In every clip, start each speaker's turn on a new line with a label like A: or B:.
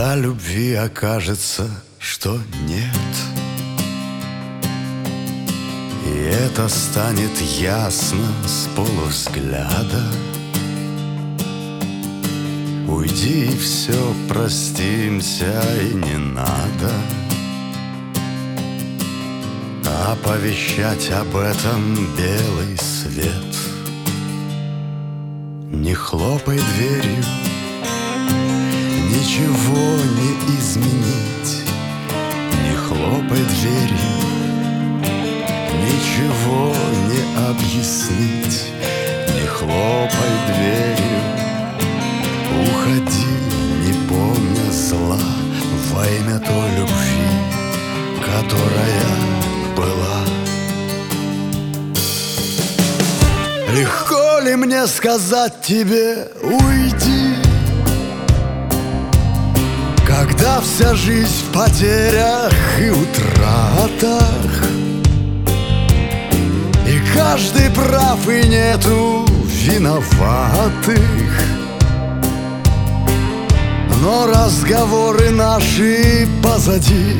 A: Когда любви окажется, что нет, и это станет ясно с полувзгляда, уйди и все, простимся, и не надо оповещать об этом белый свет. Не хлопай дверью, ничего не изменить. Не хлопай дверью, ничего не объяснить. Не хлопай дверью, уходи, не помня зла, во имя той любви, которая была. Легко ли мне сказать тебе уйди, когда вся жизнь в потерях и утратах, и каждый прав, и нету виноватых, но разговоры наши позади.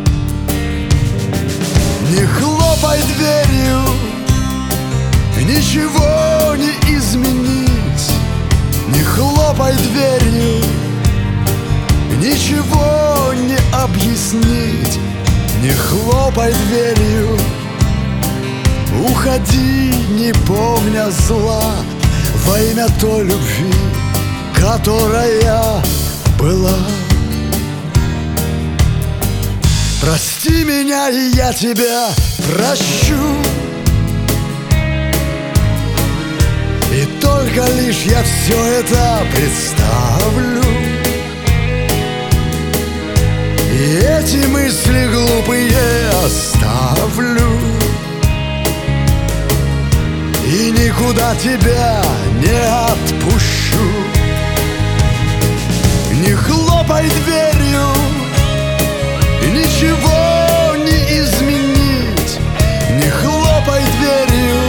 A: Не хлопай дверью, ничего не изменить. Не хлопай дверью, ничего не объяснить. Не хлопай дверью, уходи, не помня зла, во имя той любви, которая была. Прости меня, и я тебя прощу, и только лишь я все это представлю, и эти мысли глупые оставлю, и никуда тебя не отпущу. Не хлопай дверью, ничего не изменить. Не хлопай дверью,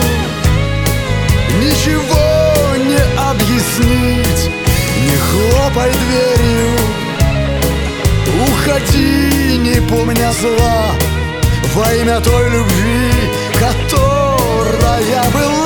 A: ничего не объяснить. Не хлопай дверью, уходи, не помня зла, во имя той любви, которая была.